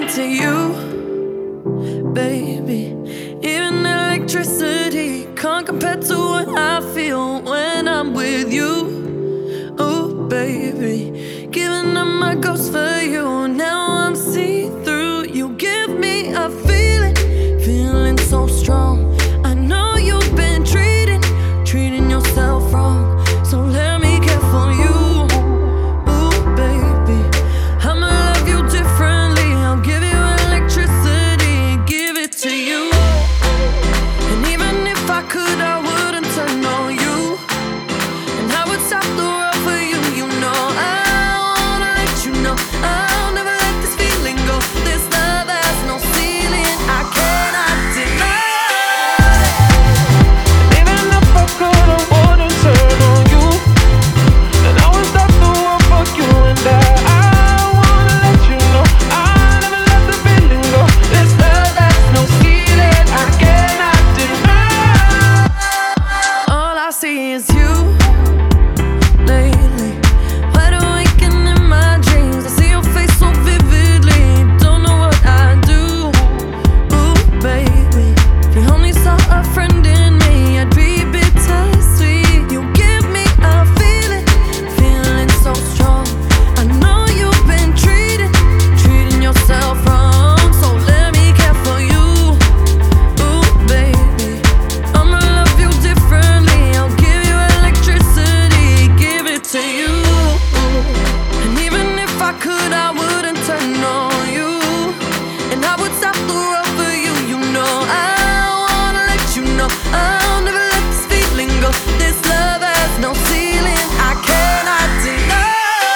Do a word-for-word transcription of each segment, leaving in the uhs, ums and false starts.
into you, baby. Even electricity can't compare to what I feel when I'm with you. Oh, baby, giving up my ghost for you. Now I'm see-through. You give me a feeling, feeling so strong. I know you've been treating, treating yourself wrong. So let me care for you. Ooh, baby, I'ma love you differently. I'll give you electricity, give it to you. And even if I could, I wouldn't turn on you. And I would stop the world for you. You know I wanna let you know I'll never let this feeling go. This love has no ceiling, I cannot deny. Even if I could, I wouldn't turn on you. And I would stop the world for you. And I, I wanna let you know I'll never let the feeling go. This love has no ceiling, I cannot deny. All I see is you lately. Wide awake and in my dreams, I see your face so vividly. Don't know what I do. Ooh, baby, if you only saw a friend in me, I'd be bittersweet. You give me a feeling, feeling so strong. I know you've been treating, treating yourself wrong. So let me care for you. Ooh, baby, I'ma love you differently. I'll give you electricity, give it to you. And even if I could, I wouldn't turn on you. And I would stop the world for you. You know I wanna let you know I'll never let this feeling go. This love has no ceiling, I cannot deny.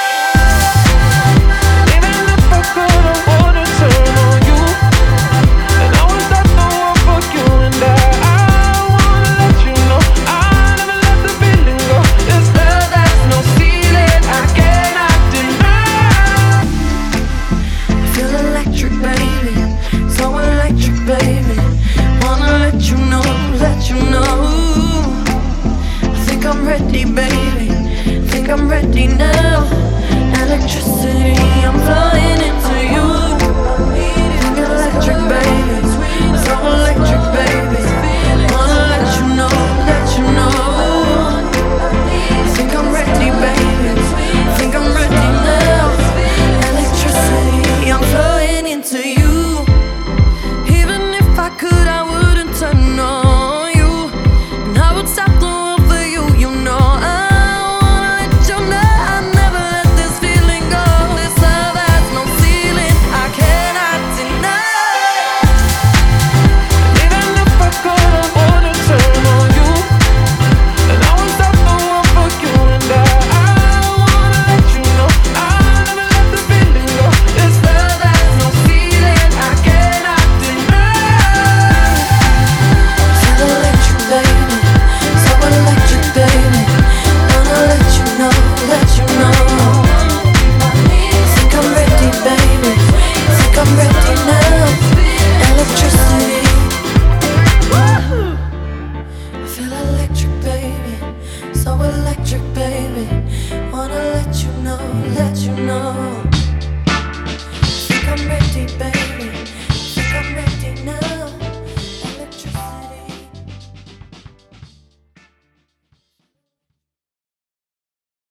Even if I could, I wouldn't turn on you. And I would stop the world for you. And I, I wanna let you know I'll never let the feeling go. This love has no ceiling, I cannot deny. I feel electric, baby, so electric, baby. Wanna let you know, let you know. I think I'm ready, baby, think I'm ready now. Electricity, I'm flying into you. Think electric, baby, so electric, baby. Wanna let you know, let you know. I think I'm ready, baby, think I'm ready now. Electricity, I'm flying into you. Even if I could, I wouldn't turn on you. And I would stop the world for you. You know I wanna let you know I never let this feeling go. This love has no ceiling, I cannot deny. Even if I could, I wouldn't turn on you. And I would stop the world for you. And I, I wanna let you know I'll never let the feeling go. This love has no ceiling, I cannot deny. Feel electric, baby, so electric, baby. Wanna let you know, let you know. Think I'm ready, baby, think I'm ready now. Electricity. I feel electric, baby, so electric, baby. Wanna let you know, let you know.